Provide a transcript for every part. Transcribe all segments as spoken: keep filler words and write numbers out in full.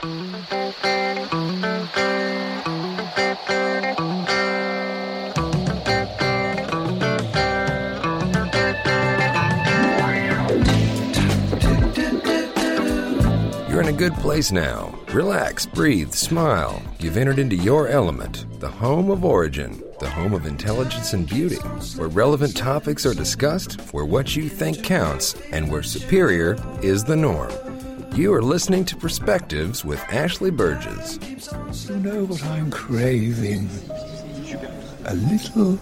You're in a good place now. Relax, breathe, smile. You've entered into your element, the home of origin, the home of intelligence and beauty, where relevant topics are discussed, where what you think counts, and where superior is the norm. You are listening to Perspectives with Ashley Burgess. You know what I'm craving? A little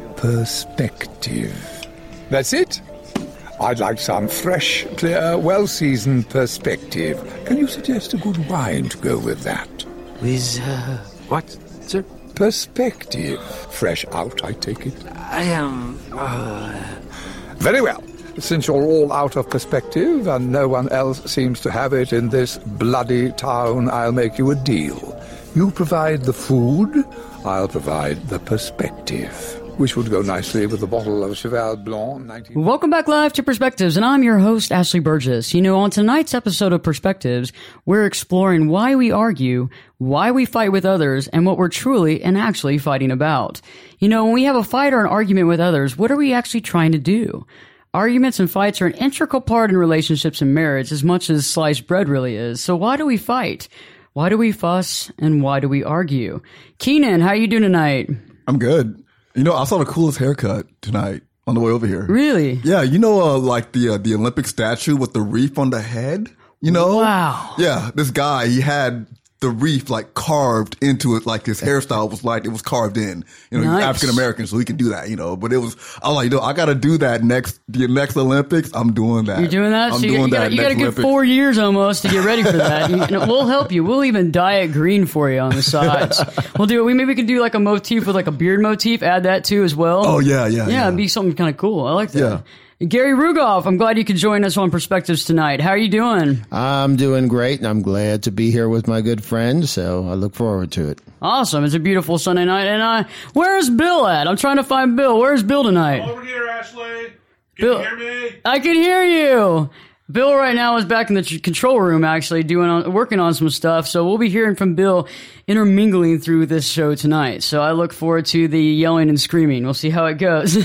perspective. That's it. I'd like some fresh, clear, well-seasoned perspective. Can you suggest a good wine to go with that? With, uh, what, sir? Perspective. Fresh out, I take it. I am, uh... Very well. Since you're all out of perspective and no one else seems to have it in this bloody town, I'll make you a deal. You provide the food, I'll provide the perspective, which would go nicely with a bottle of Cheval Blanc. nineteen Welcome back live to Perspectives, and I'm your host, Ashley Burgess. You know, on tonight's episode of Perspectives, we're exploring why we argue, why we fight with others, and what we're truly and actually fighting about. You know, when we have a fight or an argument with others, what are we actually trying to do? Arguments and fights are an integral part in relationships and marriage as much as sliced bread really is. So why do we fight? Why do we fuss? And why do we argue? Keenan, how you doing tonight? I'm good. You know, I saw the coolest haircut tonight on the way over here. Really? Yeah, you know, uh, like the uh, the Olympic statue with the wreath on the head? You know? Wow. Yeah, this guy, he had the wreath like carved into it, like his hairstyle was like, it was carved in. You know, Nice. he's African American, so he can do that, you know. But it was, I was like, you know, I gotta do that next, the next Olympics, I'm doing that. You're doing that? I'm so you, doing you gotta, that you got a next good Olympics. four years almost to get ready for that. You, you know, we'll help you. We'll even dye it green for you on the sides. We'll do it. We maybe we can do like a motif with like a beard motif. Add that too as well. Oh, yeah, yeah, Yeah, yeah. it'd be something kind of cool. I like that. Yeah. Gary Rugoff, I'm glad you could join us on Perspectives tonight. How are you doing? I'm doing great, and I'm glad to be here with my good friend, so I look forward to it. Awesome. It's a beautiful Sunday night. And uh, where's Bill at? I'm trying to find Bill. Where's Bill tonight? Over here, Ashley. Can Bill, you hear me? I can hear you. Bill right now is back in the tr- control room, actually, doing on, working on some stuff. So we'll be hearing from Bill intermingling through this show tonight. So I look forward to the yelling and screaming. We'll see how it goes.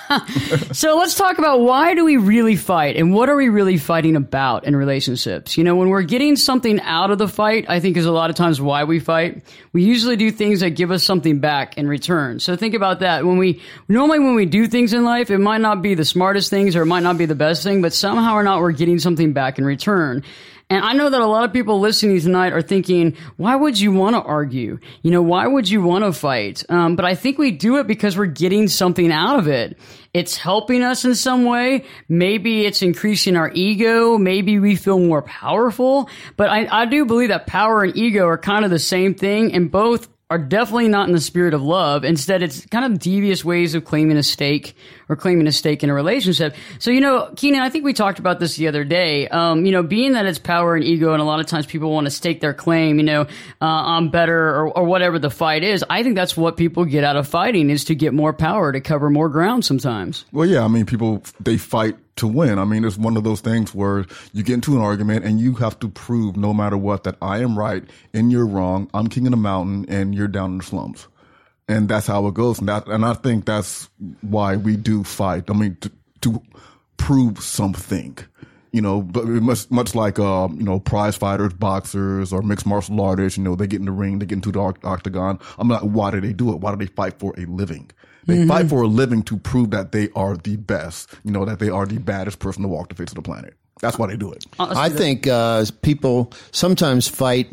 So let's talk about why do we really fight and what are we really fighting about in relationships? You know, when we're getting something out of the fight, I think is a lot of times why we fight. We usually do things that give us something back in return. So think about that. When we, normally when we do things in life, it might not be the smartest things or it might not be the best thing, but somehow or not we're getting something back in return. And I know that a lot of people listening tonight are thinking, why would you want to argue? You know, why would you want to fight? Um, but I think we do it because we're getting something out of it. It's helping us in some way. Maybe it's increasing our ego. Maybe we feel more powerful. But I, I do believe that power and ego are kind of the same thing, and both are definitely not in the spirit of love. Instead, it's kind of devious ways of claiming a stake or claiming a stake in a relationship. So, you know, Keenan, I think we talked about this the other day. Um, you know, being that it's power and ego, and a lot of times people want to stake their claim, you know, uh, I'm better or, or whatever the fight is. I think that's what people get out of fighting, is to get more power, to cover more ground sometimes. Well, yeah, I mean, people, they fight to win. I mean, it's one of those things where you get into an argument and you have to prove no matter what that I am right and you're wrong. I'm king of the mountain and you're down in the slums. And that's how it goes. And that, and I think that's why we do fight. I mean, to, to prove something, you know, but much, much like, uh, you know, prize fighters, boxers, or mixed martial artists, you know, they get in the ring, they get into the octagon. I'm like, why do they do it? Why do they fight for a living? They mm-hmm. fight for a living to prove that they are the best, you know, that they are the baddest person to walk the face of the planet. That's why they do it. I think uh, people sometimes fight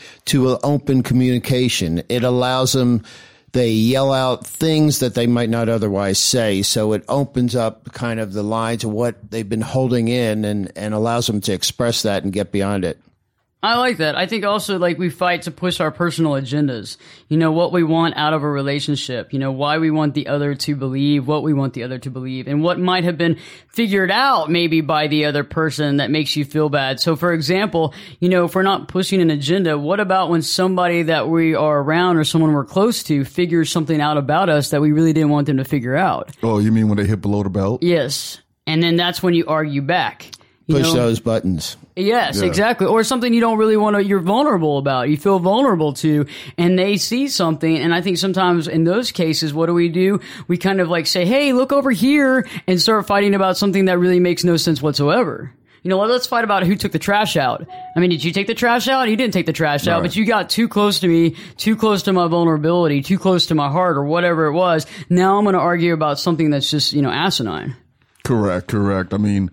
to open communication. It allows them, they yell out things that they might not otherwise say. So it opens up kind of the lines of what they've been holding in and, and allows them to express that and get beyond it. I like that. I think also, like, we fight to push our personal agendas. You know, what we want out of a relationship. You know, why we want the other to believe, what we want the other to believe, and what might have been figured out maybe by the other person that makes you feel bad. So, for example, you know, if we're not pushing an agenda, what about when somebody that we are around or someone we're close to figures something out about us that we really didn't want them to figure out? Oh, you mean when they hit below the belt? Yes. And then that's when you argue back. You Push know? those buttons. Yes, Yeah. exactly. Or something you don't really want to, you're vulnerable about, you feel vulnerable to, and they see something. And I think sometimes in those cases, what do we do? We kind of like say, hey, look over here, and start fighting about something that really makes no sense whatsoever. You know, let's fight about who took the trash out. I mean, did you take the trash out? You didn't take the trash out, Right. but you got too close to me, too close to my vulnerability, too close to my heart, or whatever it was. Now I'm going to argue about something that's just, you know, asinine. Correct, correct. I mean,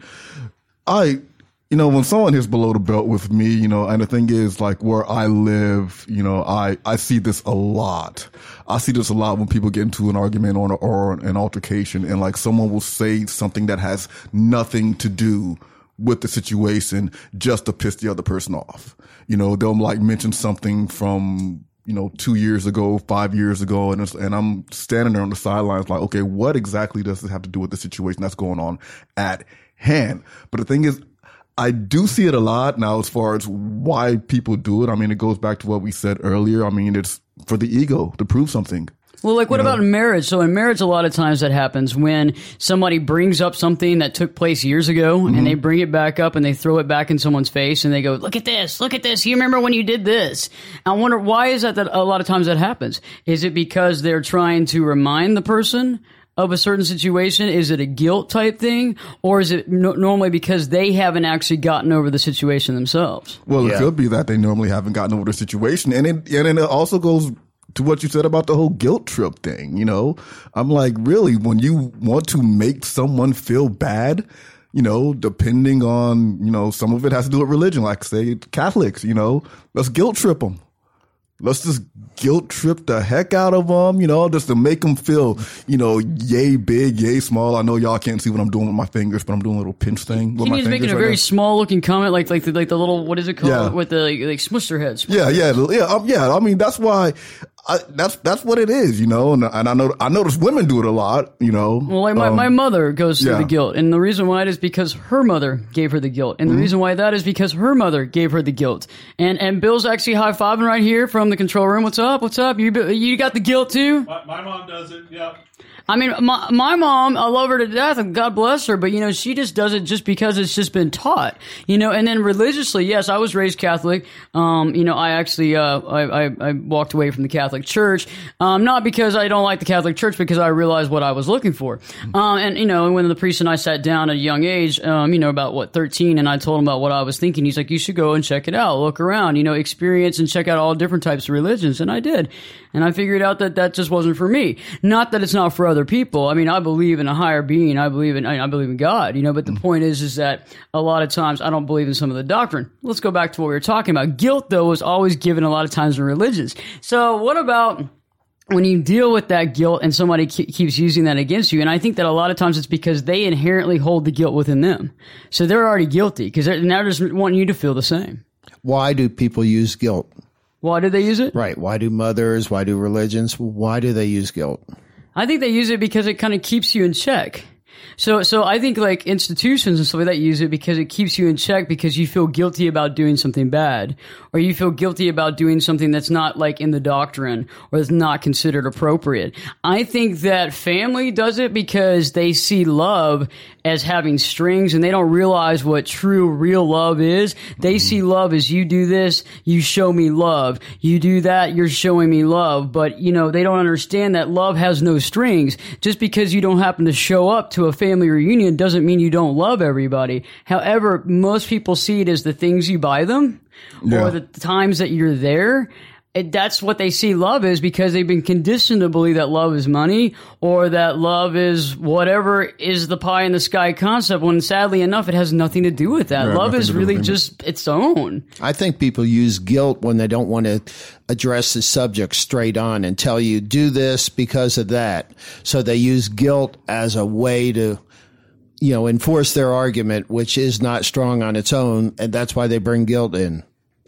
I, you know, when someone hits below the belt with me, you know, and the thing is, like, where I live, you know, I, I see this a lot. I see this a lot when people get into an argument or, or an altercation, and like someone will say something that has nothing to do with the situation just to piss the other person off. You know, they'll like mention something from, you know, two years ago, five years ago, and it's, and I'm standing there on the sidelines like, okay, what exactly does this have to do with the situation that's going on at hand? But the thing is, I do see it a lot now as far as why people do it. I mean, it goes back to what we said earlier. I mean, it's for the ego to prove something. Well, like, what You know? about in marriage? So in marriage, a lot of times that happens when somebody brings up something that took place years ago, Mm-hmm. and they bring it back up and they throw it back in someone's face, and they go, look at this, look at this. You remember when you did this? I wonder, why is that that a lot of times that happens? Is it because they're trying to remind the person of a certain situation? Is it a guilt type thing? Or is it no- normally because they haven't actually gotten over the situation themselves? Well, Yeah. it could be that they normally haven't gotten over the situation. And it, and then it also goes to what you said about the whole guilt trip thing. You know, I'm like, really, when you want to make someone feel bad, you know, depending on, you know, some of it has to do with religion, like say Catholics, you know, let's guilt trip them. Let's just guilt trip the heck out of them, you know, just to make them feel, you know, yay big, yay small. I know y'all can't see what I'm doing with my fingers, but I'm doing a little pinch thing with He my needs fingers making a right very now. small looking comment, like like the, like the little, what is it called, Yeah. with the like, like Smuster heads. Yeah, yeah, yeah, um, yeah. I mean, that's why. I, that's that's what it is, you know. And, and I know I notice women do it a lot, you know. Well, like my, Um, my mother goes through yeah. the guilt, and the reason why it is because her mother gave her the guilt, and the Mm-hmm. reason why that is because her mother gave her the guilt. And and Bill's actually high fiving right here from the control room. What's up? What's up? You you got the guilt too? My, my mom does it, yeah. I mean, my my mom, I love her to death, and God bless her, but you know, she just does it just because it's just been taught, you know. And then religiously, yes, I was raised Catholic. Um, you know, I actually uh, I, I I walked away from the Catholic Church, um, not because I don't like the Catholic Church, because I realized what I was looking for. Um, and you know, when the priest and I sat down at a young age, um, you know, about what thirteen, and I told him about what I was thinking. He's like, you should go and check it out, look around, you know, experience and check out all different types of religions, and I did. And I figured out that that just wasn't for me. Not that it's not for other people. I mean, I believe in a higher being. I believe in I believe in God, you know, but the point is is that a lot of times I don't believe in some of the doctrine. Let's go back to what we were talking about. Guilt, though, is always given a lot of times in religions. So what about when you deal with that guilt and somebody ke- keeps using that against you? And I think that a lot of times it's because they inherently hold the guilt within them. So they're already guilty because they're now just wanting you to feel the same. Why do people use guilt? Why do they use it? Right. Why do mothers? Why do religions? Why do they use guilt? I think they use it because it kind of keeps you in check. So, so I think like institutions and stuff like that use it because it keeps you in check because you feel guilty about doing something bad, or you feel guilty about doing something that's not like in the doctrine or that's not considered appropriate. I think that family does it because they see love as having strings and they don't realize what true real love is. They see love as you do this, you show me love. You do that, you're showing me love. But, you know, they don't understand that love has no strings. Just because you don't happen to show up to a family reunion doesn't mean you don't love everybody. However, most people see it as the things you buy them Yeah. or the times that you're there. It, that's what they see love is because they've been conditioned to believe that love is money or that love is whatever is the pie in the sky concept, when sadly enough, it has nothing to do with that. Yeah, love nothing is to do really with it. just its own. I think people use guilt when they don't want to address the subject straight on and tell you, do this because of that. So they use guilt as a way to, you know, enforce their argument, which is not strong on its own. And that's why they bring guilt in.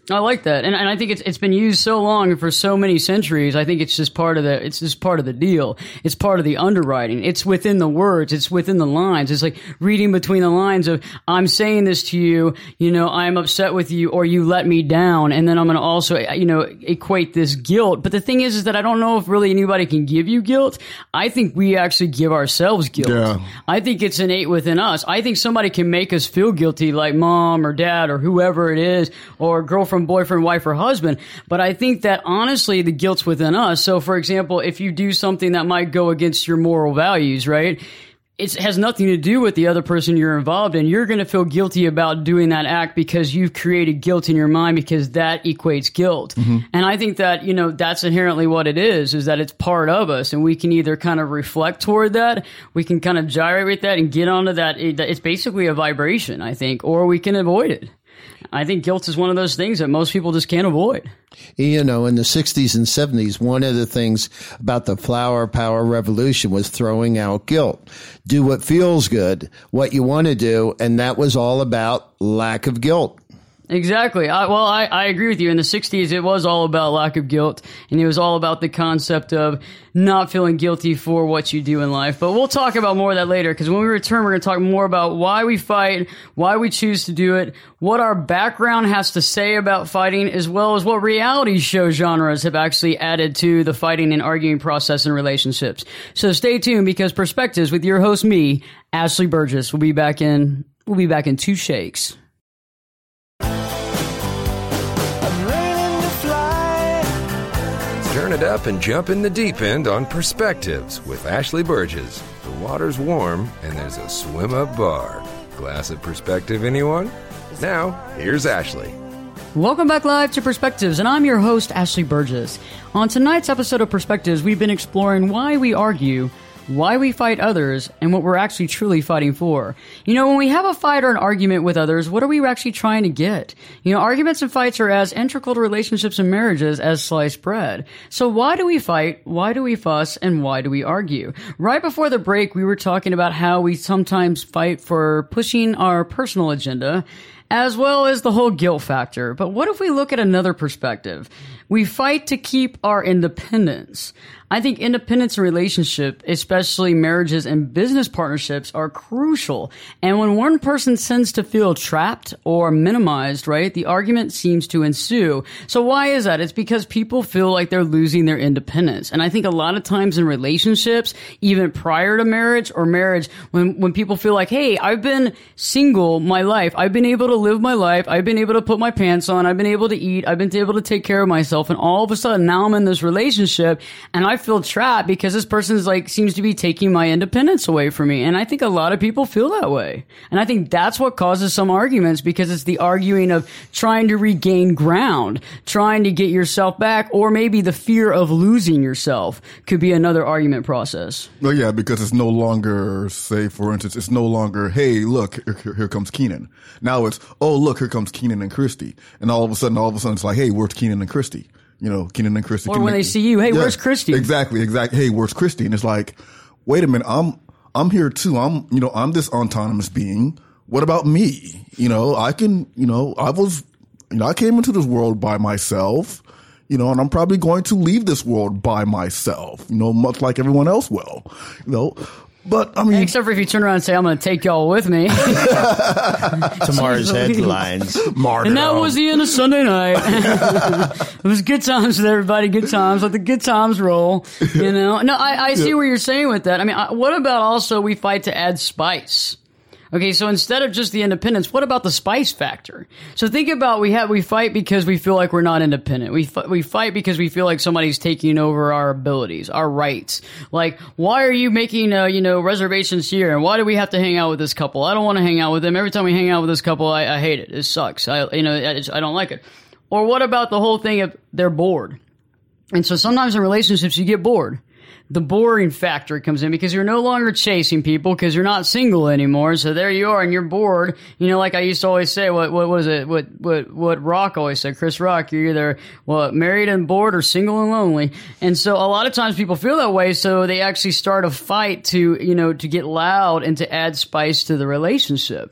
I like that, and, and I think it's it's been used so long and for so many centuries. I think it's just part of the it's just part of the deal. It's part of the underwriting. It's within the words. It's within the lines. It's like reading between the lines of I'm saying this to you. You know, I'm upset with you, or you let me down, and then I'm going to also you know equate this guilt. But the thing is, is that I don't know if really anybody can give you guilt. I think we actually give ourselves guilt. Yeah. I think it's innate within us. I think somebody can make us feel guilty, like mom or dad or whoever it is, or girlfriend. From boyfriend, wife, or husband. But I think that honestly, the guilt's within us. So, for example, if you do something that might go against your moral values, right? It has nothing to do with the other person you're involved in. You're going to feel guilty about doing that act because you've created guilt in your mind because that equates guilt. Mm-hmm. And I think that, you know, that's inherently what it is, is that it's part of us. And we can either kind of reflect toward that, we can kind of gyrate with that and get onto that. It's basically a vibration, I think, or we can avoid it. I think guilt is one of those things that most people just can't avoid. You know, in the sixties and seventies, one of the things about the flower power revolution was throwing out guilt. Do what feels good, what you want to do, and that was all about lack of guilt. Exactly. I, well, I, I agree with you. In the sixties, it was all about lack of guilt, and it was all about the concept of not feeling guilty for what you do in life. But we'll talk about more of that later, because when we return, we're going to talk more about why we fight, why we choose to do it, what our background has to say about fighting, as well as what reality show genres have actually added to the fighting and arguing process in relationships. So stay tuned, because Perspectives with your host, me, Ashley Burgess, will be back in, we'll be back in two shakes. Turn it up and jump in the deep end on Perspectives with Ashley Burgess. The water's warm and there's a swim-up bar. Glass of perspective, anyone? Now, here's Ashley. Welcome back live to Perspectives, and I'm your host, Ashley Burgess. On tonight's episode of Perspectives, we've been exploring why we argue, why we fight others, and what we're actually truly fighting for. You know, when we have a fight or an argument with others, what are we actually trying to get? You know, arguments and fights are as integral to relationships and marriages as sliced bread. So why do we fight? Why do we fuss? And why do we argue? Right before the break, we were talking about how we sometimes fight for pushing our personal agenda, as well as the whole guilt factor. But what if we look at another perspective? We fight to keep our independence. I think independence in relationship, especially marriages and business partnerships, are crucial. And when one person tends to feel trapped or minimized, right, the argument seems to ensue. So why is that? It's because people feel like they're losing their independence. And I think a lot of times in relationships, even prior to marriage or marriage, when, when people feel like, hey, I've been single my life, I've been able to live my life, I've been able to put my pants on, I've been able to eat, I've been able to take care of myself, and all of a sudden now I'm in this relationship and I feel trapped because this person's like seems to be taking my independence away from me. And I think a lot of people feel that way. And I think that's what causes some arguments, because it's the arguing of trying to regain ground, trying to get yourself back, or maybe the fear of losing yourself could be another argument process. Well, yeah, because it's no longer, say, for instance, it's no longer, hey, look, here, here comes Keenan. Now it's, oh, look, here comes Keenan and Christy. And all of a sudden, all of a sudden, it's like, hey, where's Keenan and Christy? You know, Keenan and Christy. Or when they see you, hey, yeah, where's Christy? Exactly, exactly. Hey, where's Christy? And it's like, wait a minute, I'm, I'm here too. I'm, you know, I'm this autonomous being. What about me? You know, I can, you know, I was, you know, I came into this world by myself, you know, and I'm probably going to leave this world by myself, you know, much like everyone else will, you know. But, I mean... Except for if you turn around and say, I'm going to take y'all with me. Tomorrow's headlines. Martyrdom. And that was the end of Sunday night. It was good times with everybody, good times. Let the good times roll, you know? No, I, I see yeah. what you're saying with that. I mean, I, what about also we fight to add spice? Okay, so instead of just the independence, what about the spice factor? So think about we have we fight because we feel like we're not independent. We f- we fight because we feel like somebody's taking over our abilities, our rights. Like, why are you making uh, you know reservations here? And why do we have to hang out with this couple? I don't want to hang out with them. Every time we hang out with this couple, I, I hate it. It sucks. I you know I, I don't like it. Or what about the whole thing of they're bored? And so sometimes in relationships you get bored. The boring factor comes in because you're no longer chasing people because you're not single anymore. So there you are and you're bored. You know, like I used to always say, what, what was it? What, what, what Rock always said, Chris Rock, you're either, what, married and bored or single and lonely. And so a lot of times people feel that way. So they actually start a fight to, you know, to get loud and to add spice to the relationship.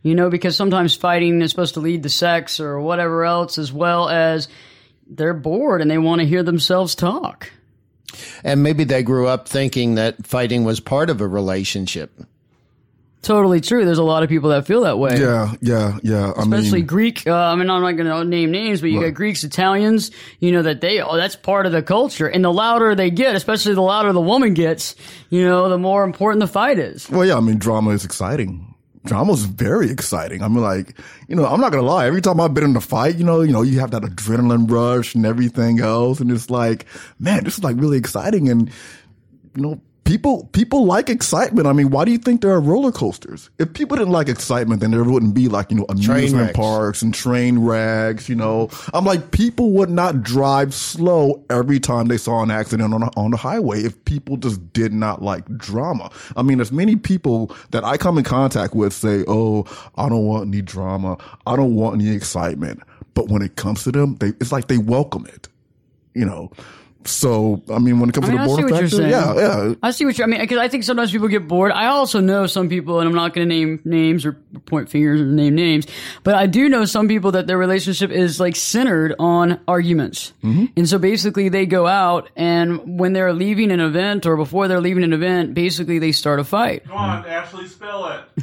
You know, because sometimes fighting is supposed to lead to sex or whatever else, as well as they're bored and they want to hear themselves talk. And maybe they grew up thinking that fighting was part of a relationship. Totally true. There's a lot of people that feel that way. Yeah, yeah, yeah. I Especially mean, Greek. Uh, I mean, I'm not going to name names, but you Right. got Greeks, Italians, you know, that they, oh, that's part of the culture. And the louder they get, especially the louder the woman gets, you know, the more important the fight is. well, yeah, I mean, drama is exciting. Drama's very exciting. I mean, like, you know, I'm not gonna lie. Every time I've been in a fight, you know, you know, you have that adrenaline rush and everything else, and it's like, man, this is like really exciting. And you know, people people like excitement. I mean, why do you think there are roller coasters? If people didn't like excitement, then there wouldn't be like, you know, amusement wrecks. parks and train wrecks. You know, I'm like, people would not drive slow every time they saw an accident on a, on the highway if people just did not like drama. I mean, as many people that I come in contact with say, "Oh, I don't want any drama. I don't want any excitement." But when it comes to them, they it's like they welcome it. You know. So, I mean, when it comes I mean, to I the see border what you're factor, saying. yeah, yeah. I see what you I mean, because I think sometimes people get bored. I also know some people, and I'm not going to name names or point fingers or name names, but I do know some people that their relationship is like centered on arguments. Mm-hmm. And so basically they go out, and when they're leaving an event or before they're leaving an event, basically they start a fight. Come on, Ashley, spell it.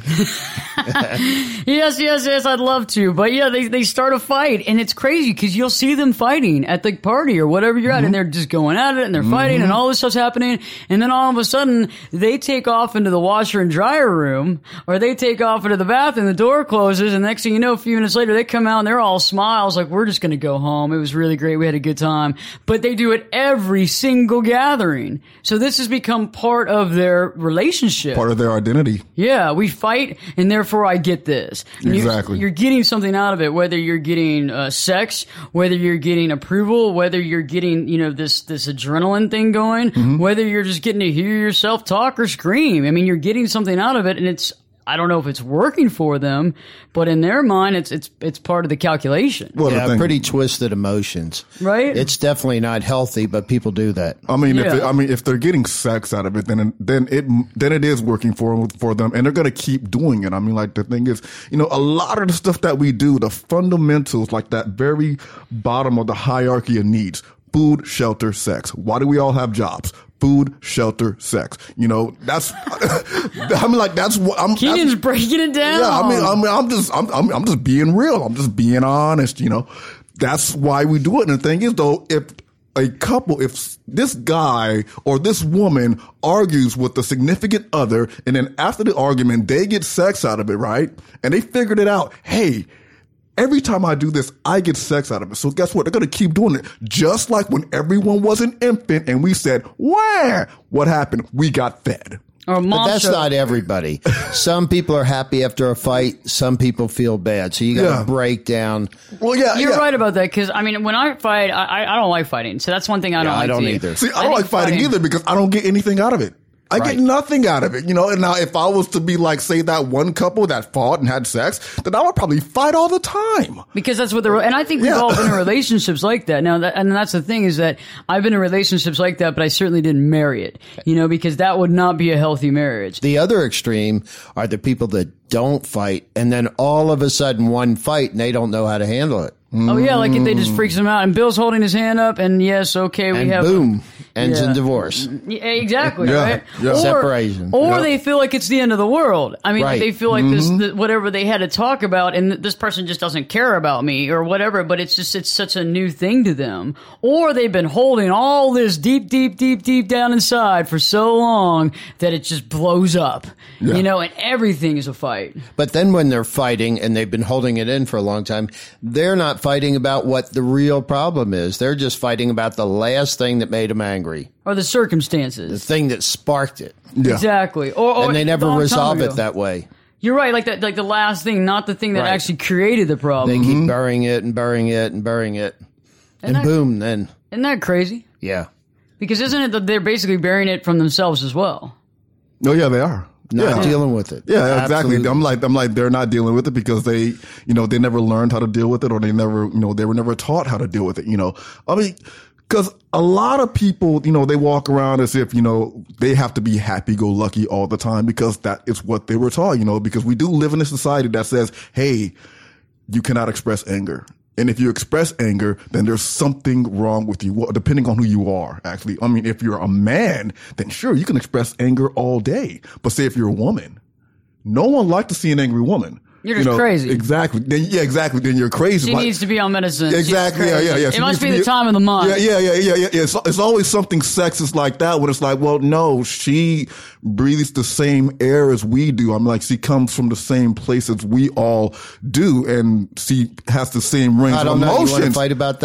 Yes, yes, yes, I'd love to. But yeah, they, they start a fight, and it's crazy because you'll see them fighting at the party or whatever you're at, and they're just going at it, and they're fighting, and all this stuff's happening, and then all of a sudden, they take off into the washer and dryer room, or they take off into the bathroom, the door closes, and next thing you know, a few minutes later, they come out, and they're all smiles, like, we're just gonna go home, it was really great, we had a good time. But they do it every single gathering. So this has become part of their relationship. Part of their identity. Yeah, we fight, and therefore I get this. And you- Exactly. You're getting something out of it, whether you're getting uh, sex, whether you're getting approval, whether you're getting, you know, this this adrenaline thing going, Mm-hmm. whether you're just getting to hear yourself talk or scream. I mean, you're getting something out of it, and it's, I don't know if it's working for them, but in their mind, it's it's it's part of the calculation. Well, the Yeah, thing- pretty twisted emotions. Right? It's definitely not healthy, but people do that. I mean, if Yeah. they, I mean, if they're getting sex out of it, then then it then it is working for for them, and they're going to keep doing it. I mean, like the thing is, you know, a lot of the stuff that we do, the fundamentals, like that very bottom of the hierarchy of needs: food, shelter, sex. Why do we all have jobs? Food, shelter, sex. You know, that's. I mean, like that's what I'm. Keenan's that's- breaking it down. Yeah, I mean, I mean, I'm just, I'm, I'm, I'm just being real. I'm just being honest. You know, that's why we do it. And the thing is, though, if a couple, if this guy or this woman argues with a significant other, and then after the argument they get sex out of it, right? And they figured it out. Hey, every time I do this, I get sex out of it. So guess what? They're going to keep doing it. Just like when everyone was an infant and we said, where? What happened? We got fed. Or mom But that's showed- not everybody. Some people are happy after a fight. Some people feel bad. So you got to Yeah. break down. Well, yeah, You're yeah. right about that, because I mean, when I fight, I, I I don't like fighting. So that's one thing I don't Yeah, I like. don't to do. either. See, I I don't think like fighting, fighting- either because I don't get anything out of it. I Right. get nothing out of it, you know. And now, if I was to be like, say, that one couple that fought and had sex, then I would probably fight all the time. Because that's what the and I think we've Yeah. all been in relationships like that. Now, that, and that's the thing is that I've been in relationships like that, but I certainly didn't marry it. You know, because that would not be a healthy marriage. The other extreme are the people that don't fight, and then all of a sudden one fight, and they don't know how to handle it. Oh yeah, like if they just freaks them out, and Bill's holding his hand up, and yes, okay, we And have boom, ends Yeah. in divorce. Yeah, exactly, Yeah, right? yeah. Or, Separation. Or Yeah. they feel like it's the end of the world. I mean, Right. they feel like this, th- whatever they had to talk about, and th- this person just doesn't care about me or whatever, but it's just, it's such a new thing to them. Or they've been holding all this deep, deep, deep, deep down inside for so long that it just blows up, Yeah. you know, and everything is a fight. But then when they're fighting and they've been holding it in for a long time, they're not fighting about what the real problem is. They're just fighting about the last thing that made them angry, Or the the circumstances. thing that sparked it. Yeah. Exactly. Or, or And they never long time resolve ago. it that way. You're right, like that, like the last thing, not the thing that Right. actually created the problem. They keep burying it and burying it and burying it. And, that- boom, then, Isn't that crazy? yeah. Because isn't it that they're basically burying it from themselves as well? Oh, yeah, they are. Not yeah. dealing with it. Yeah, exactly. Absolutely. I'm like, I'm like, they're not dealing with it because they, you know, they never learned how to deal with it, or they never, you know, they were never taught how to deal with it. You know, I mean, Because a lot of people, you know, they walk around as if, you know, they have to be happy-go-lucky all the time because that is what they were taught, you know, because we do live in a society that says, hey, you cannot express anger. And if you express anger, then there's something wrong with you, well, depending on who you are, actually. I mean, if you're a man, then sure, you can express anger all day. But say if you're a woman, no one likes to see an angry woman. You're just you know, crazy. Exactly. Then, yeah, exactly. Then you're crazy. She like, needs to be on medicine. Exactly. Yeah, yeah, yeah. It She must needs be to the time of the month. Yeah, yeah, yeah, yeah, yeah. yeah. It's, it's always something sexist like that when it's like, well, no, she breathes the same air as we do. I'm like, she comes from the same place as we all do, and she has the same range I of don't know. emotions. You want to fight about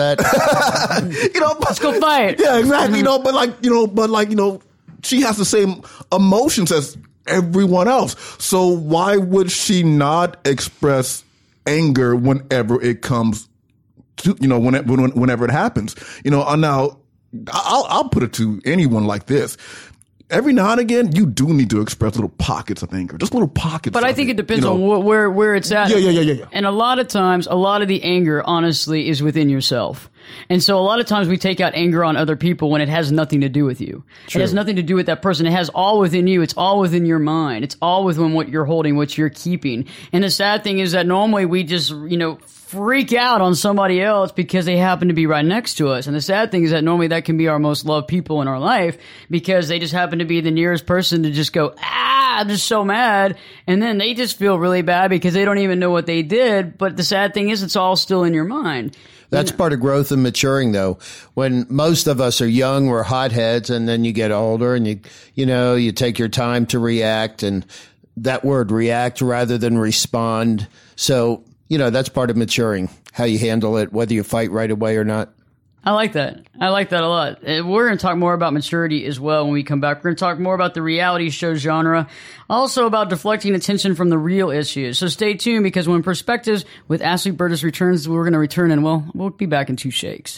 that? you know, but, Let's go fight. Yeah, exactly. You know, but like, you know, but like, you know, she has the same emotions as everyone else. So why would she not express anger whenever it comes to, you know, whenever, whenever it happens? You know, now I'll, I'll put it to anyone like this. Every now and again, you do need to express little pockets of anger, just little pockets. But I of think it, it depends you know? on wh- where where it's at. Yeah, yeah, yeah, yeah, yeah. And a lot of times, a lot of the anger, honestly, is within yourself. And so a lot of times we take out anger on other people when it has nothing to do with you. True. It has nothing to do with that person. It has all within you. It's all within your mind. It's all within what you're holding, what you're keeping. And the sad thing is that normally we just, you know, freak out on somebody else because they happen to be right next to us. And the sad thing is that normally that can be our most loved people in our life because they just happen to be the nearest person to just go, ah, I'm just so mad. And then they just feel really bad because they don't even know what they did. But the sad thing is it's all still in your mind. That's part of growth and maturing, though. When most of us are young, we're hotheads, and then you get older and you, you know, you take your time to react, and that word react rather than respond. So, you know, that's part of maturing, how you handle it, whether you fight right away or not. I like that. I like that a lot. We're going to talk more about maturity as well when we come back. We're going to talk more about the reality show genre, also about deflecting attention from the real issues. So stay tuned because when Perspectives with Ashley Burgess returns, we're going to return and, well, we'll be back in two shakes.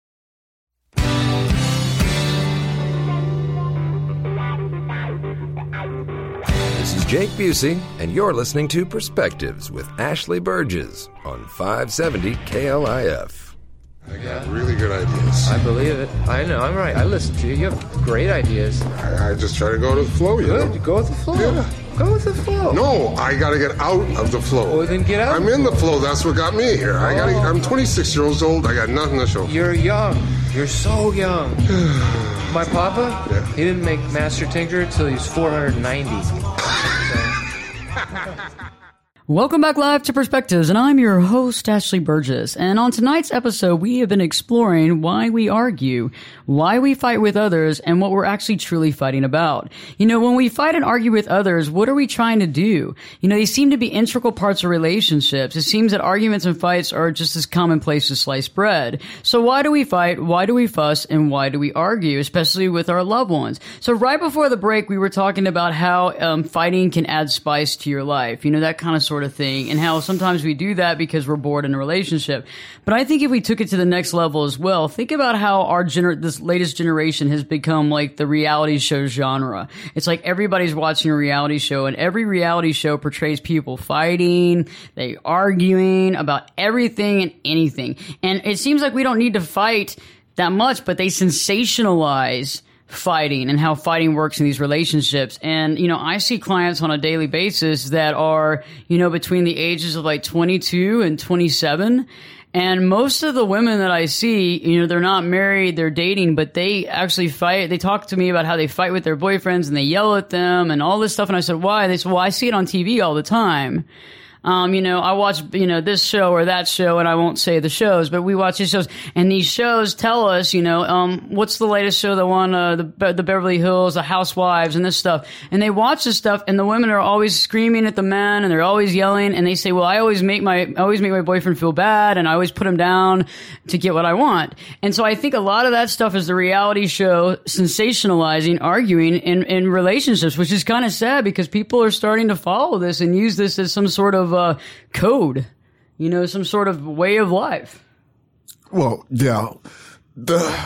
This is Jake Busey, and you're listening to Perspectives with Ashley Burgess on five seventy K L I F. I got really good ideas. I believe it. I know. I'm right. I listen to you. You have great ideas. I, I just try to go with the flow, you Good. know? Go with the flow. Yeah. Go with the flow. No, I got to get out of the flow. Well, then get out. I'm in the flow. That's what got me here. I got. Oh. I'm twenty-six years old. I got nothing to show. You're young. You're so young. My papa, Yeah. he didn't make Master Tinker until he was four hundred ninety. Welcome back live to Perspectives, and I'm your host, Ashley Burgess. And on tonight's episode, we have been exploring why we argue, why we fight with others, and what we're actually truly fighting about. You know, when we fight and argue with others, what are we trying to do? You know, they seem to be integral parts of relationships. It seems that arguments and fights are just as commonplace as sliced bread. So why do we fight? Why do we fuss? And why do we argue, especially with our loved ones? So right before the break, we were talking about how um, fighting can add spice to your life. You know, that kind of sort of thing, and how sometimes we do that because we're bored in a relationship. But I think if we took it to the next level as well, think about how our gener- this latest generation has become like the reality show genre. It's like everybody's watching a reality show, and every reality show portrays people fighting, they arguing about everything and anything. And it seems like we don't need to fight that much, but they sensationalize fighting and how fighting works in these relationships. And, you know, I see clients on a daily basis that are, you know, between the ages of like twenty-two and twenty-seven. And most of the women that I see, you know, they're not married, they're dating, but they actually fight. They talk to me about how they fight with their boyfriends and they yell at them and all this stuff. And I said, why? They said, well, I see it on T V all the time. Um, you know, I watch, you know, this show or that show, and I won't say the shows, but we watch these shows, and these shows tell us, you know, um, what's the latest show that won, uh, the, the Beverly Hills, the Housewives, and this stuff. And they watch this stuff, and the women are always screaming at the men, and they're always yelling, and they say, well, I always make my, I always make my boyfriend feel bad, and I always put him down to get what I want. And so I think a lot of that stuff is the reality show sensationalizing, arguing in, in relationships, which is kind of sad because people are starting to follow this and use this as some sort of Uh, code, you know, some sort of way of life. Well, yeah. The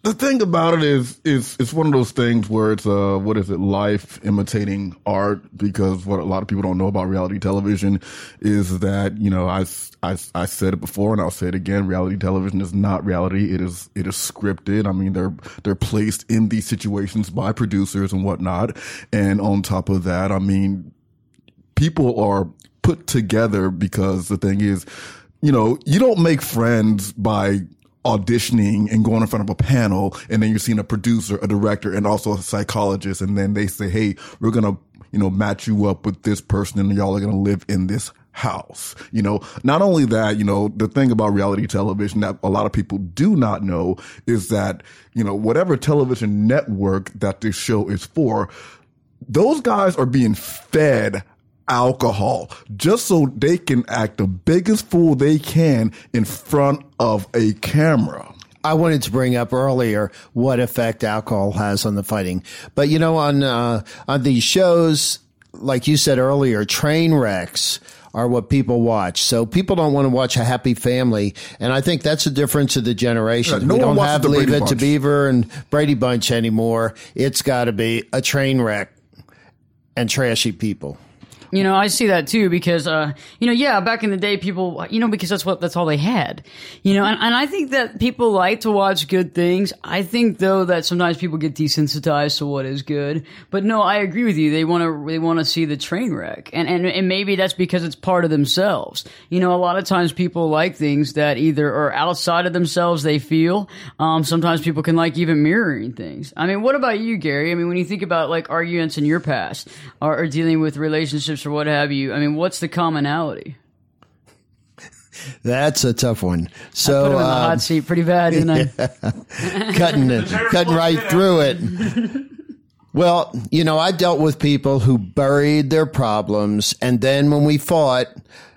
the thing about it is, is it's one of those things where it's, uh, what is it, life imitating art, because what a lot of people don't know about reality television is that, you know, I, I, I said it before and I'll say it again, reality television is not reality. It is, it is scripted. I mean, they're, they're placed in these situations by producers and whatnot. And on top of that, I mean, people are put together because the thing is, you know, you don't make friends by auditioning and going in front of a panel, and then you're seeing a producer, a director, and also a psychologist, and then they say, hey, we're going to, you know, match you up with this person and y'all are going to live in this house. You know, not only that, you know, the thing about reality television that a lot of people do not know is that, you know, whatever television network that this show is for, those guys are being fed alcohol just so they can act the biggest fool they can in front of a camera. I wanted to bring up earlier what effect alcohol has on the fighting. But, you know, on uh, on these shows, like you said earlier, train wrecks are what people watch. So people don't want to watch a happy family. And I think that's the difference of the generation. Yeah, no we one don't watches have the Leave Brady It to Bunch. Beaver and Brady Bunch anymore. It's got to be a train wreck and trashy people. You know, I see that too because, uh, you know, yeah, back in the day, people, you know, because that's what, that's all they had, you know, and, and I think that people like to watch good things. I think though that sometimes people get desensitized to what is good, but no, I agree with you. They want to, they want to see the train wreck, and, and, and maybe that's because it's part of themselves. You know, a lot of times people like things that either are outside of themselves, they feel, um, sometimes people can like even mirroring things. I mean, what about you, Gary? I mean, when you think about like arguments in your past or, or dealing with relationships or what have you, I mean, what's the commonality? That's a tough one. So I put him in the um, hot seat pretty bad, didn't I? yeah. cutting it, cutting right through it. Well, you know, I dealt with people who buried their problems, and then when we fought,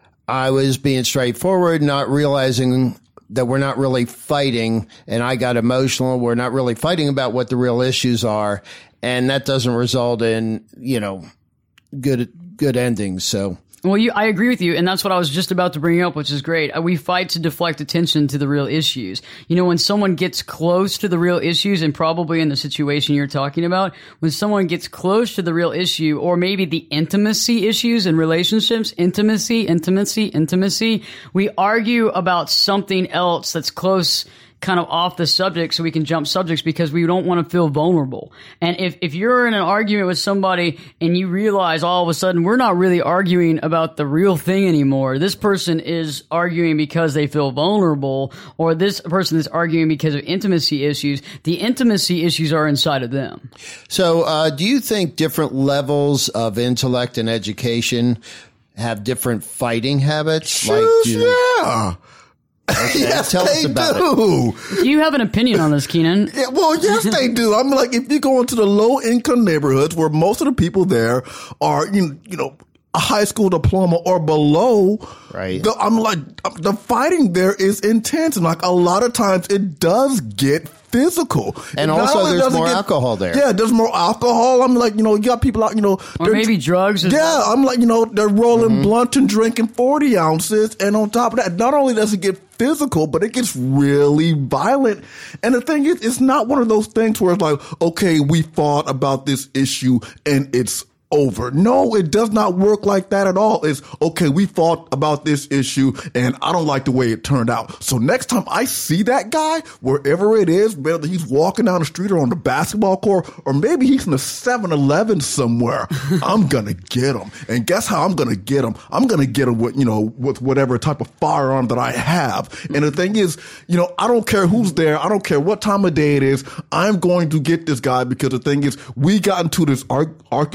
I was being straightforward, not realizing that we're not really fighting, and I got emotional. We're not really fighting about what the real issues are, and that doesn't result in, you know, good good endings. So, well, you, I agree with you, and that's what I was just about to bring up, which is great. We fight to deflect attention to the real issues. You know, when someone gets close to the real issues, and probably in the situation you're talking about, when someone gets close to the real issue, or maybe the intimacy issues in relationships, intimacy, intimacy, intimacy, we argue about something else that's close, kind of off the subject, so we can jump subjects because we don't want to feel vulnerable. And if, if you're in an argument with somebody and you realize all of a sudden we're not really arguing about the real thing anymore, this person is arguing because they feel vulnerable, or this person is arguing because of intimacy issues, the intimacy issues are inside of them. So, uh, do you think different levels of intellect and education have different fighting habits? Like, do, yeah. Okay, yes, tell they us about do. Do you have an opinion on this, Keenan? Yeah, well, yes, they do. I'm like, if you go into the low income neighborhoods where most of the people there are, you you know, a high school diploma or below, right? The, I'm like, the fighting there is intense, and like a lot of times it does get physical. And Not also only there's does it more get- alcohol there. Yeah, there's more alcohol. I'm like, you know, you got people out, you know, Or they're- maybe drugs as Yeah, well. I'm like, you know, they're rolling blunt and drinking forty ounces, and on top of that, not only does it get physical, but it gets really violent. And the thing is, it's not one of those things where it's like, okay, we fought about this issue and it's over. No, it does not work like that at all. It's, okay, we fought about this issue and I don't like the way it turned out. So next time I see that guy, wherever it is, whether he's walking down the street or on the basketball court, or maybe he's in a seven eleven somewhere, I'm going to get him. And guess how I'm going to get him? I'm going to get him with, you know, with whatever type of firearm that I have. And the thing is, you know, I don't care who's there. I don't care what time of day it is. I'm going to get this guy, because the thing is, we got into this arg, arg,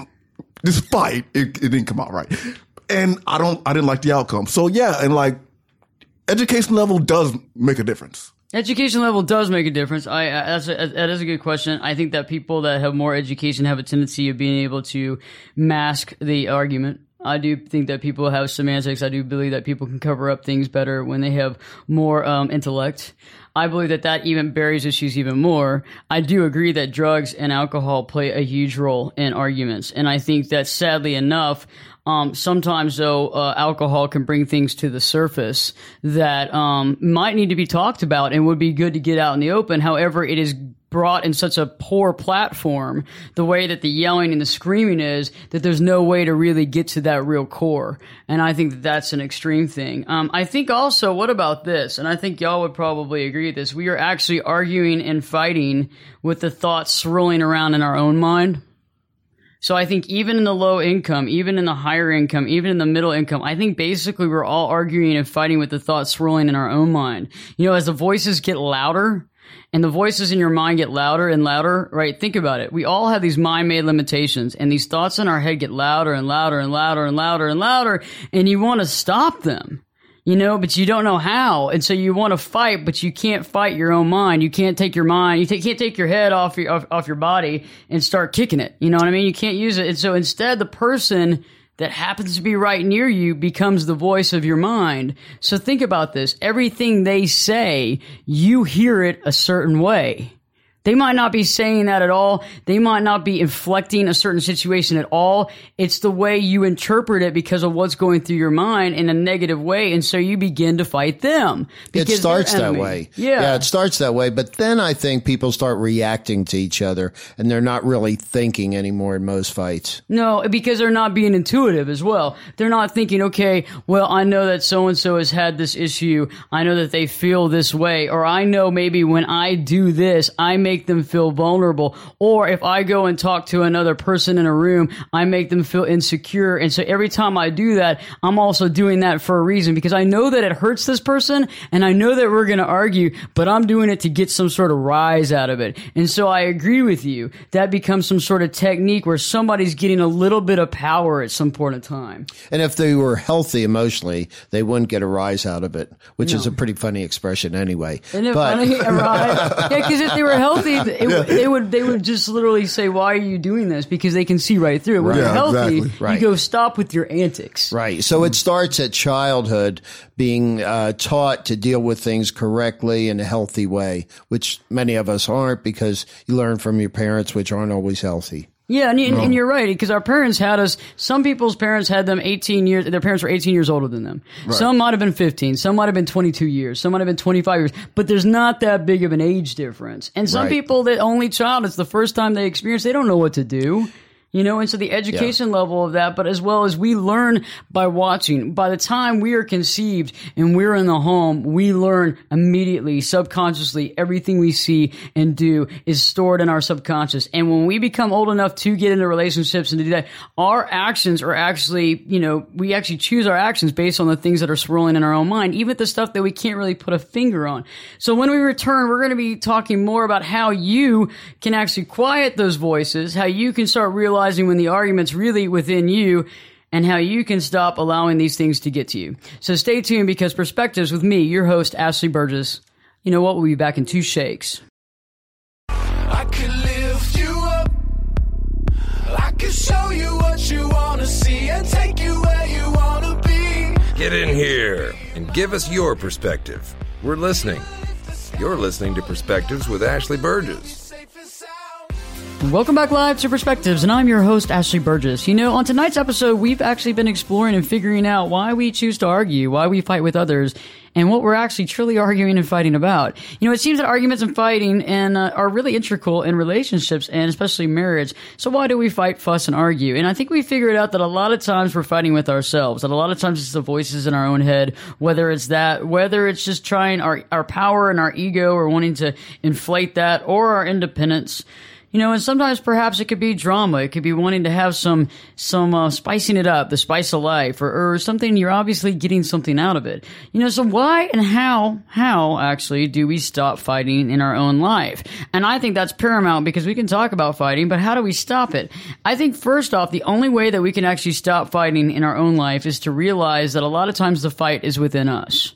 this fight, it, it didn't come out right. And I don't, I didn't like the outcome. So yeah, and like, education level does make a difference. Education level does make a difference. I, I that's a, that is a good question. I think that people that have more education have a tendency of being able to mask the argument. I do think that people have semantics. I do believe that people can cover up things better when they have more um, intellect. I believe that that even buries issues even more. I do agree that drugs and alcohol play a huge role in arguments. And I think that sadly enough, um, sometimes though, uh, alcohol can bring things to the surface that um, might need to be talked about and would be good to get out in the open. However, it is brought in such a poor platform, the way that the yelling and the screaming is, that there's no way to really get to that real core. And I think that that's an extreme thing. Um, I think also, what about this? And I think y'all would probably agree with this. We are actually arguing and fighting with the thoughts swirling around in our own mind. So I think even in the low income, even in the higher income, even in the middle income, I think basically we're all arguing and fighting with the thoughts swirling in our own mind. You know, as the voices get louder, and the voices in your mind get louder and louder, right? Think about it. We all have these mind-made limitations, and these thoughts in our head get louder and louder and louder and louder and louder, and you want to stop them, you know, but you don't know how. And so you want to fight, but you can't fight your own mind. You can't take your mind, you t- can't take your head off your, off, off your body and start kicking it. You know what I mean? You can't use it. And so instead, the person that happens to be right near you becomes the voice of your mind. So think about this. Everything they say, you hear it a certain way. They might not be saying that at all. They might not be inflecting a certain situation at all. It's the way you interpret it because of what's going through your mind in a negative way. And so you begin to fight them. It starts that way. Yeah. Yeah, it starts that way. But then I think people start reacting to each other and they're not really thinking anymore in most fights. No, because they're not being intuitive as well. They're not thinking, okay, well, I know that so-and-so has had this issue. I know that they feel this way. Or I know maybe when I do this, I may make them feel vulnerable. Or if I go and talk to another person in a room, I make them feel insecure. And so every time I do that, I'm also doing that for a reason, because I know that it hurts this person and I know that we're going to argue, but I'm doing it to get some sort of rise out of it. And so I agree with you. That becomes some sort of technique where somebody's getting a little bit of power at some point in time. And if they were healthy emotionally, they wouldn't get a rise out of it, which No. is a pretty funny expression anyway. Isn't it But- funny? Right? Yeah, because if they were healthy, it, they would they would just literally say, "Why are you doing this?" Because they can see right through it. When Right. you're Yeah, healthy, exactly. Right. you go, "Stop with your antics." Right. So it starts at childhood, being uh, taught to deal with things correctly in a healthy way, which many of us aren't because you learn from your parents, which aren't always healthy. Yeah, and, and, and you're right, because our parents had us, some people's parents had them eighteen years, their parents were eighteen years older than them. Some might have been fifteen, some might have been twenty-two years, some might have been twenty-five years, but there's not that big of an age difference. And some Right. people, that only child, it's the first time they experience, they don't know what to do. You know, and so the education level of that, but as well as we learn by watching. By the time we are conceived and we're in the home, we learn immediately, subconsciously. Everything we see and do is stored in our subconscious. And when we become old enough to get into relationships and to do that, our actions are actually, you know, we actually choose our actions based on the things that are swirling in our own mind, even the stuff that we can't really put a finger on. So when we return, we're going to be talking more about how you can actually quiet those voices, how you can start realizing when the argument's really within you, and how you can stop allowing these things to get to you. So stay tuned, because Perspectives with me, your host, Ashley Burgess. You know what? We'll be back in two shakes. I could lift you up. I could show you what you want to see and take you where you want to be. Get in here and give us your perspective. We're listening. You're listening to Perspectives with Ashley Burgess. Welcome back live to Perspectives, and I'm your host, Ashley Burgess. You know, on tonight's episode, we've actually been exploring and figuring out why we choose to argue, why we fight with others, and what we're actually truly arguing and fighting about. You know, it seems that arguments and fighting and uh, are really integral in relationships, and especially marriage. So why do we fight, fuss, and argue? And I think we figured out that a lot of times we're fighting with ourselves, that a lot of times it's the voices in our own head, whether it's that, whether it's just trying our, our power and our ego or wanting to inflate that, or our independence. You know, and sometimes perhaps it could be drama. It could be wanting to have some, some, uh, spicing it up, the spice of life, or, or something. You're obviously getting something out of it. You know, so why and how, how actually do we stop fighting in our own life? And I think that's paramount, because we can talk about fighting, but how do we stop it? I think first off, the only way that we can actually stop fighting in our own life is to realize that a lot of times the fight is within us.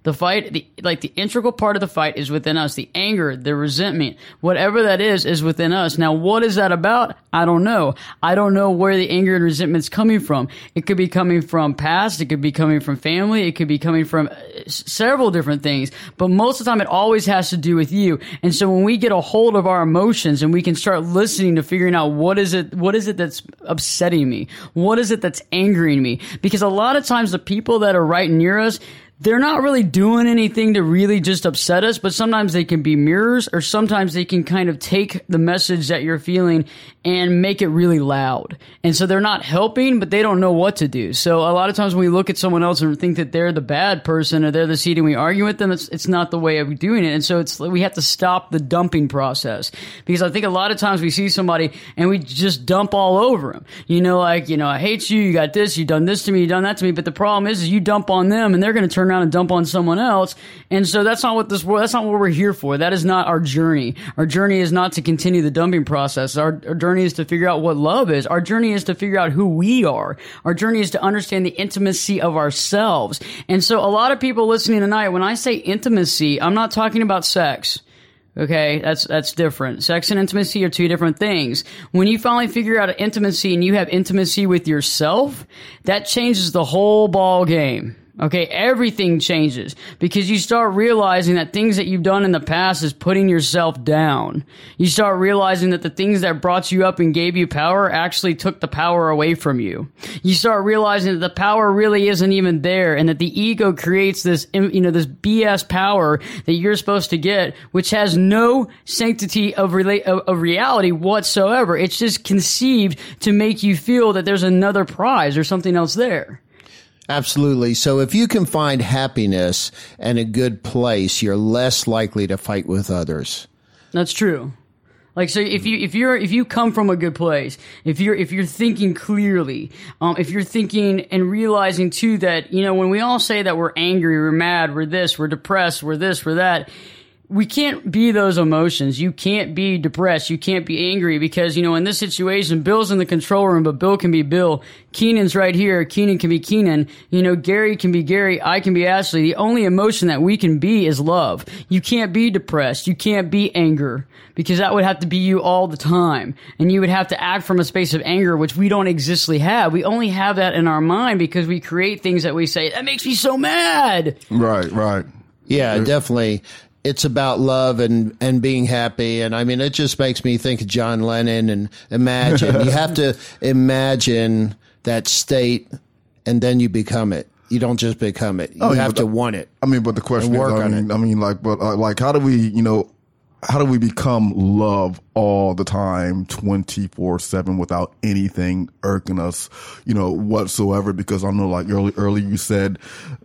The fight, the, like the integral part of the fight is within us. The anger, the resentment, whatever that is, is within us. Now, what is that about? I don't know. I don't know where the anger and resentment's coming from. It could be coming from past. It could be coming from family. It could be coming from several different things. But most of the time, it always has to do with you. And so when we get a hold of our emotions and we can start listening to figuring out what is it, what is it that's upsetting me? What is it that's angering me? Because a lot of times the people that are right near us, they're not really doing anything to really just upset us, but sometimes they can be mirrors, or sometimes they can kind of take the message that you're feeling and make it really loud. And so they're not helping, but they don't know what to do. So a lot of times when we look at someone else and think that they're the bad person or they're the seed and we argue with them, it's, it's not the way of doing it. And so it's, we have to stop the dumping process, because I think a lot of times we see somebody and we just dump all over them. You know, like, you know, I hate you, you got this, you done this to me, you done that to me. But the problem is, is you dump on them and they're going to turn around and dump on someone else. And so that's not what this that's not what we're here for. That is not our journey. Our journey is not to continue the dumping process. Our, our journey is to figure out what love is. Our journey is to figure out who we are. Our journey is to understand the intimacy of ourselves. And so a lot of people listening tonight, when I say intimacy, I'm not talking about sex. Okay, that's that's different. Sex and intimacy are two different things. When you finally figure out intimacy and you have intimacy with yourself, that changes the whole ball game. Okay, everything changes, because you start realizing that things that you've done in the past is putting yourself down. You start realizing that the things that brought you up and gave you power actually took the power away from you. You start realizing that the power really isn't even there, and that the ego creates this, you know, this B S power that you're supposed to get, which has no sanctity of, rela- of, of reality whatsoever. It's just conceived to make you feel that there's another prize or something else there. Absolutely. So if you can find happiness and a good place, you're less likely to fight with others. That's true. Like, so if you, if you're, if you come from a good place, if you're, if you're thinking clearly, um, if you're thinking and realizing too that, you know, when we all say that we're angry, we're mad, we're this, we're depressed, we're this, we're that, we can't be those emotions. You can't be depressed. You can't be angry, because, you know, in this situation, Bill's in the control room, but Bill can be Bill. Keenan's right here. Keenan can be Keenan. You know, Gary can be Gary. I can be Ashley. The only emotion that we can be is love. You can't be depressed. You can't be anger, because that would have to be you all the time. And you would have to act from a space of anger, which we don't existently have. We only have that in our mind because we create things that we say, that makes me so mad. Right, right. Yeah, definitely. It's about love and, and being happy. And I mean, it just makes me think of John Lennon and imagine. You have to imagine that state, and then you become it. You don't just become it. You oh, yeah, have to the, want it. I mean, but the question is, I mean, I mean, like, but uh, like, how do we, you know, how do we become love all the time, twenty-four seven, without anything irking us, you know, whatsoever? Because I know, like, early, earlier you said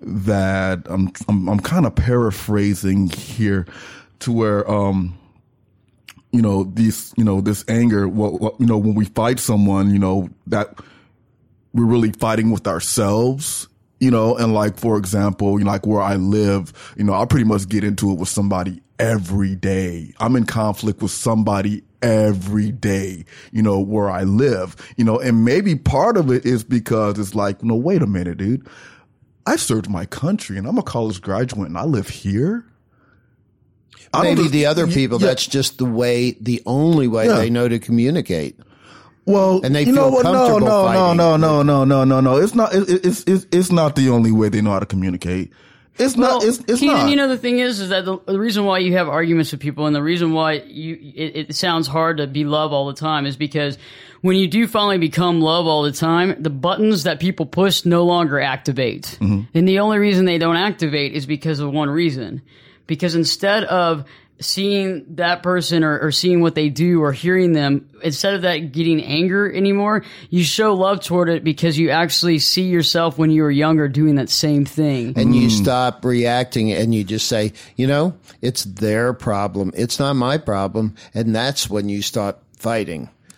that, I'm, I'm, I'm kind of paraphrasing here, to where, um, you know, these, you know, this anger, well, well, you know, when we fight someone, you know, that we're really fighting with ourselves. You know, and like, for example, you know, like where I live, you know, I pretty much get into it with somebody every day. I'm in conflict with somebody every day, you know, where I live, you know, and maybe part of it is because it's like, no, wait a minute, dude. I served my country and I'm a college graduate and I live here. Maybe the other people, yeah. That's just the way, the only way yeah. they know to communicate. Well, and they you feel know what? No, comfortable no, fighting. no, no, no, no, no, no. It's not. It, it's it's it's not the only way they know how to communicate. It's well, not. It's, it's Keenan, not. You know, the thing is, is that the, the reason why you have arguments with people, and the reason why you it, it sounds hard to be love all the time, is because when you do finally become love all the time, the buttons that people push no longer activate, mm-hmm. and the only reason they don't activate is because of one reason, because instead of seeing that person or, or seeing what they do or hearing them, instead of that getting anger anymore, you show love toward it because you actually see yourself when you were younger doing that same thing. And mm. you stop reacting and you just say, you know, it's their problem. It's not my problem. And that's when you start fighting.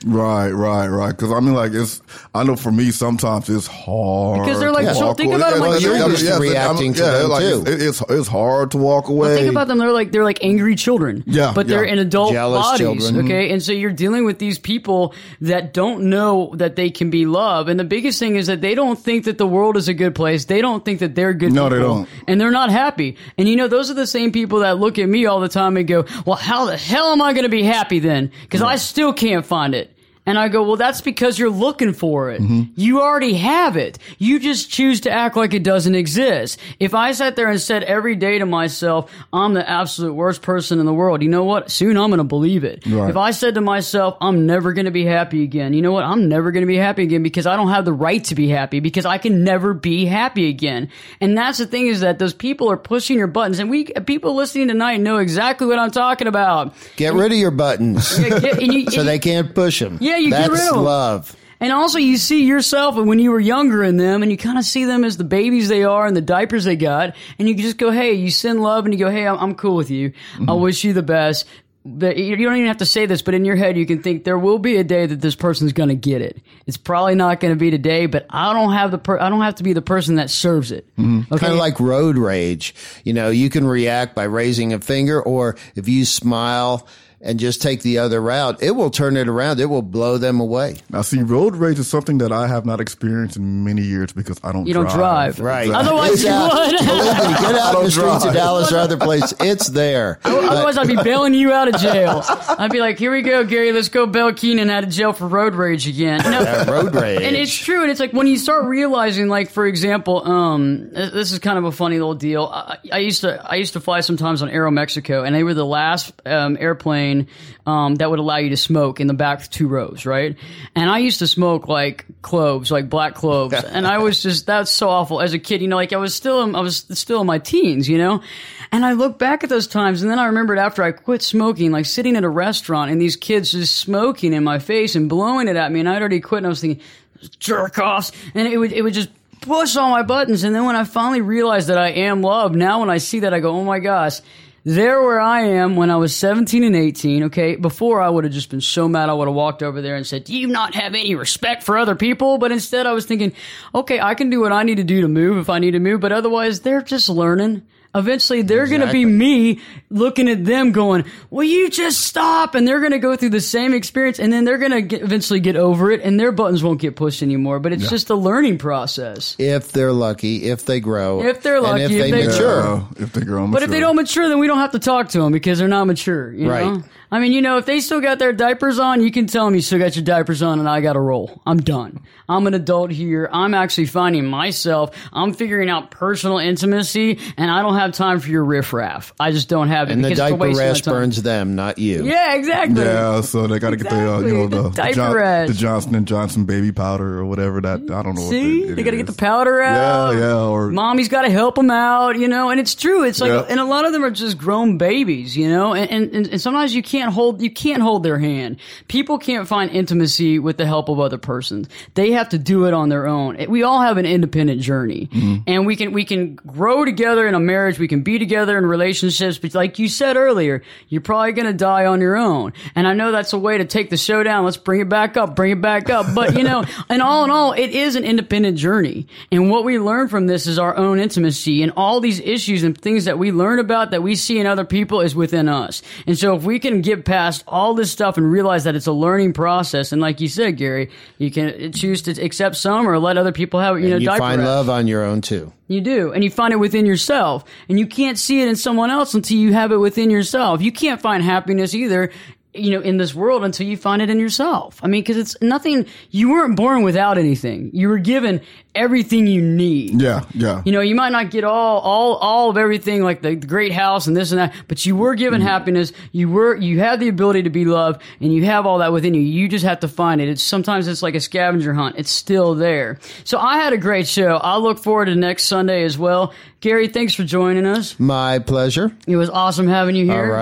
Right, right, right. Because I mean, like, it's. I know for me, sometimes it's hard because they're like, to so walk think away. about them like you're children. used to reacting to yeah, them, like, too. It's, it's it's hard to walk away. Well, think about them. They're like they're like angry children. Yeah, but they're yeah. in adult Jealous bodies. children. Okay, and so you're dealing with these people that don't know that they can be loved. And the biggest thing is that they don't think that the world is a good place. They don't think that they're good No, people. they don't. And they're not happy. And you know, those are the same people that look at me all the time and go, well, how the hell am I going to be happy then? Because I still can't find it. And I go, well, that's because you're looking for it. Mm-hmm. You already have it. You just choose to act like it doesn't exist. If I sat there and said every day to myself, I'm the absolute worst person in the world, you know what? Soon I'm going to believe it. Right. If I said to myself, I'm never going to be happy again, you know what? I'm never going to be happy again because I don't have the right to be happy because I can never be happy again. And that's the thing is that those people are pushing your buttons. And we people listening tonight know exactly what I'm talking about. Get rid of your buttons Yeah, get- and you- so and they you- can't push them. Yeah, you That's get rid of 'em. love. And also you see yourself when you were younger in them and you kind of see them as the babies they are and the diapers they got. And you just go, hey, you send love and you go, hey, I'm, I'm cool with you. Mm-hmm. I wish you the best. But you don't even have to say this, but in your head you can think there will be a day that this person's going to get it. It's probably not going to be today, but I don't have the per- I don't have to be the person that serves it. Mm-hmm. Okay? Kind of like road rage. You know, you can react by raising a finger, or if you smile and just take the other route, it will turn it around. It will blow them away. Now, see, road rage is something that I have not experienced in many years because I don't You don't drive. Right. Otherwise It's you out. would. Believe me, get out in the streets of Dallas or other places. It's there. Otherwise, I'd be bailing you out of jail. I'd be like, here we go, Gary, let's go bail Keenan out of jail for road rage again. No, Yeah, road rage. And it's true. And it's like when you start realizing, like, for example, um, this is kind of a funny little deal. I, I used to, I used to fly sometimes on Aeromexico, and they were the last um, airplane um, that would allow you to smoke in the back two rows, right? And I used to smoke like cloves, like black cloves, and I was just that's so awful as a kid. You know, like I was still, I was still in my teens, you know. And I look back at those times, and then I remembered after I quit smoking, like sitting at a restaurant and these kids just smoking in my face and blowing it at me, and I'd already quit, and I was thinking, jerk offs, and it would it would just push all my buttons. And then when I finally realized that I am loved, now when I see that, I go, oh my gosh. There where I am when I was seventeen and eighteen, okay? Before I would have just been so mad I would have walked over there and said, do you not have any respect for other people? But instead I was thinking, okay, I can do what I need to do to move if I need to move, but otherwise they're just learning. Eventually they're Exactly. going to be me looking at them going, will you just stop? And they're going to go through the same experience, and then they're going to eventually get over it, and their buttons won't get pushed anymore. But it's Yeah. just a learning process. If they're lucky, if they grow. If they're lucky, and if if they, they mature. Yeah, if they grow But if they don't mature, then we don't have to talk to them because they're not mature. You Right. know? I mean, you know, if they still got their diapers on, you can tell them you still got your diapers on and I got to roll. I'm done. I'm an adult here. I'm actually finding myself. I'm figuring out personal intimacy, and I don't have time for your riffraff. I just don't have it. And the because it's a diaper waste of my rash time. burns them, not you. Yeah, exactly. Yeah, so they got to get the uh, you know Exactly, the, the diaper John- rash. the Johnson and Johnson baby powder or whatever that I don't know. See, what it, it they got to get is. the powder out. Yeah, yeah. Or Mommy's got to help them out, you know, and it's true. It's like, Yeah. and a lot of them are just grown babies, you know, and, and, and sometimes you can't hold, you can't hold their hand. People can't find intimacy with the help of other persons. They have to do it on their own. We all have an independent journey, Mm-hmm. and we can, we can grow together in a marriage. We can be together in relationships, but like you said earlier, you're probably going to die on your own. And I know that's a way to take the show down. Let's bring it back up, bring it back up. But you know, and all in all, it is an independent journey. And what we learn from this is our own intimacy, and all these issues and things that we learn about that we see in other people is within us. And so if we can get past all this stuff and realize that it's a learning process, and like you said, Gary, you can choose to accept some or let other people have it, you know, And you diaper find rash. love on your own too. You do, and you find it within yourself, and you can't see it in someone else until you have it within yourself. You can't find happiness either, you know, in this world until you find it in yourself. I mean, because it's nothing, you weren't born without anything. You were given everything you need. yeah, yeah. You know, you might not get all, all, all of everything like the, the great house and this and that, but you were given happiness. You were, you have the ability to be loved, and you have all that within you. You just have to find it. It's sometimes it's like a scavenger hunt. It's still there. So I had a great show. I look forward to next Sunday as well. Gary, thanks for joining us. My pleasure. It was awesome having you here. All right.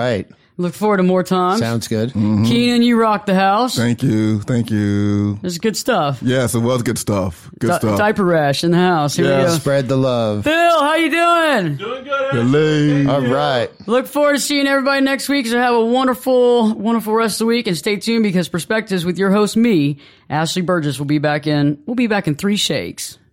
Look forward to more times. Sounds good. Mm-hmm. Keenan, you rock the house. Thank you. Thank you. This is good stuff. Yes, it was good stuff. Good Di- stuff. Diaper rash in the house. Here Yeah. we go. Spread the love. Bill, how you doing? Doing good. Hello. All right. Look forward to seeing everybody next week. So have a wonderful, wonderful rest of the week, and stay tuned because Perspectives with your host, me, Ashley Burgess, will be back in. We'll be back in three shakes.